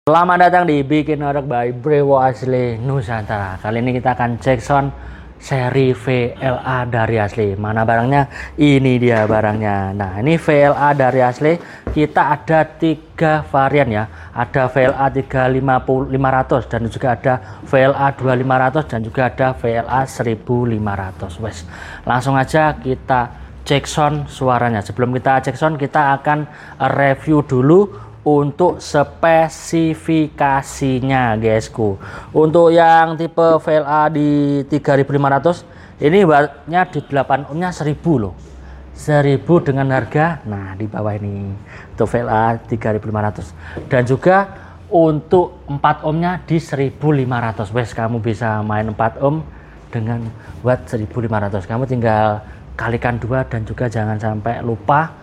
Selamat datang di Bikin Orek by Brewo Asli Nusantara. Kali ini kita akan cek sound seri VLA dari Asli. Mana barangnya? Ini dia barangnya. Nah, ini VLA dari Asli. Kita ada 3 varian ya. Ada VLA 3500 dan juga ada VLA 2500 dan juga ada VLA 1500. Wes, langsung aja kita cek sound suaranya. Sebelum kita cek sound, kita akan review dulu untuk spesifikasinya guysku. Untuk yang tipe VLA di 3500 ini wattnya di 8 ohmnya 1000 loh, 1000 dengan harga nah di bawah ini untuk VLA 3500 dan juga untuk 4 ohmnya di 1500. Wes, kamu bisa main 4 ohm dengan watt 1500. Kamu tinggal kalikan 2 dan juga jangan sampai lupa